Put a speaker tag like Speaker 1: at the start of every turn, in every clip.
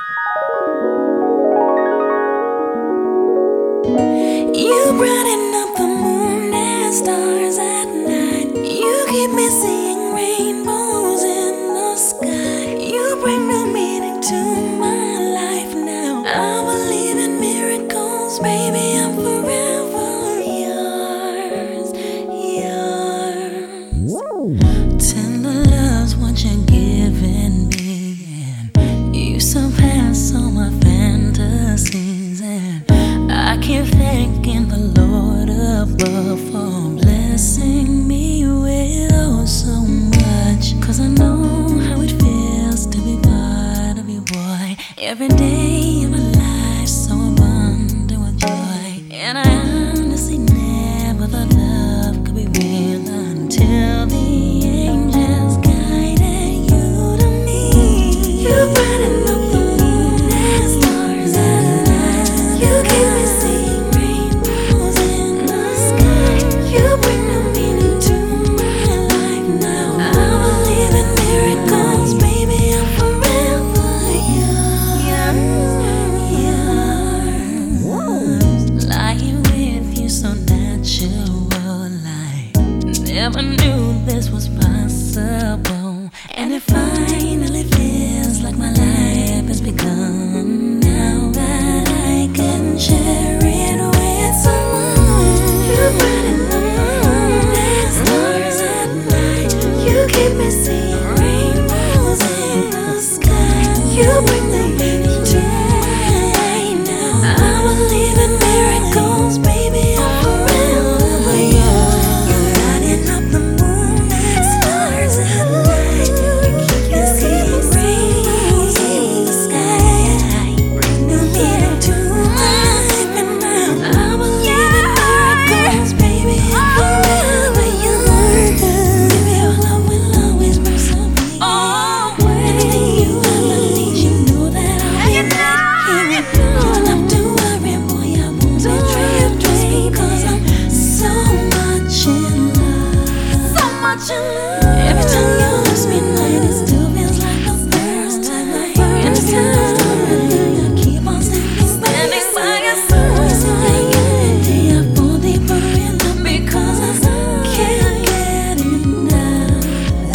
Speaker 1: You brighten up the moon and stars at night. You keep me seeing rainbows in the sky. You bring new meaning to my life now. I believe in miracles, baby. I'm forever yours, yours. Tender love's what you're giving me, and you surpass all my fantasies. And I keep thanking the Lord above for blessing me with oh so much. 'Cause I know how it feels to be part of you, boy. Every day of my life so abundant with joy. And I honestly never thought love could be real until the angels guided you to me. You brighten up the moon and stars at night. You keep me seeing rainbows in the sky. You bring new meaning to my life now. I believe in miracles, baby. I'm forever yours, yours. Lying with you so natural, like never knew this was possible. And it finally feels like my life has begun now that I can share it with someone. You brighten the moon and stars at night. You keep me seeing rainbows in the sky. You bring the meaning to my life now. I believe in miracles, baby. I'm forever yours. You're lighting up the moon and stars at night. You keep me seeing rainbows in the sky. Bring new meaning to my life, and now I believe in miracles, baby. I'm forever yours. Give your love will always persevere. Anything you ever need, you know that I'll be right here. You don't have to worry, boy. I won't betray you just because I'm so much in love. So much in love. Every time you look me night, it still feels like the first time. And it's time I keep on standing by your side. So every day I fall deeper in love because I can't get enough.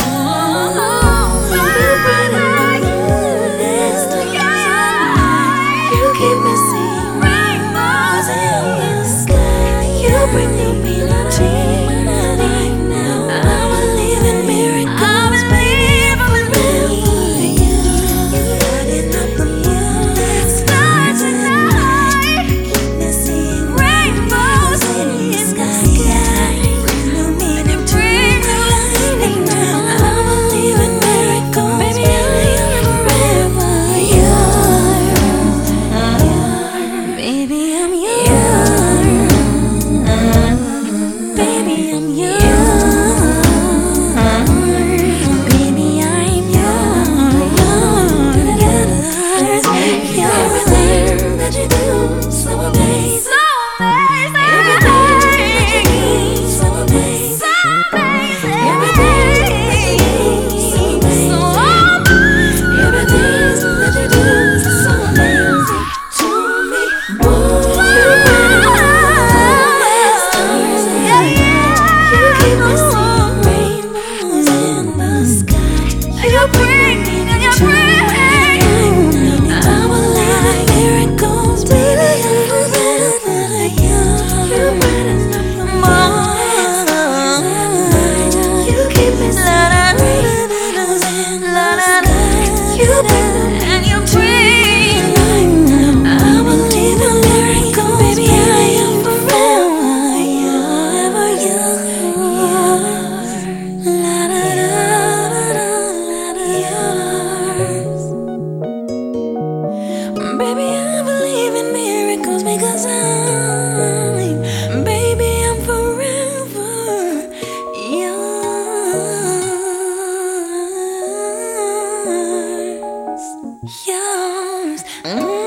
Speaker 1: You brighten up the moon and stars at night. You keep me seeing rainbows in the sky. You bring new meaning to my life now. I believe in miracles, baby. I'm forever yours. You lighten up the moon and stars at night. Keep me seeing rainbows in the sky. Bring new meaning to my life now. I believe in miracles, baby. I'm forever yours. Baby, I'm yours. Baby, I'm yours. Baby, I'm yours. Everything that you do, so amazing. Everything that you do, so amazing. Everything that you do, so amazing. Everything that you do, so amazing to me. You brighten up the stars at night. You keep me seeing rainbows in the sky. You bring meaning to my life now. I believe in miracles, baby. I'm forever yours. You brighten up the moon and stars at night. You keep me seeing rainbows in the sky. You bring the meaning to my life now. I believe in miracles, baby. I am forever yours. La da da da da yours. Baby, I believe in miracles because baby, I'm forever yours. Yours.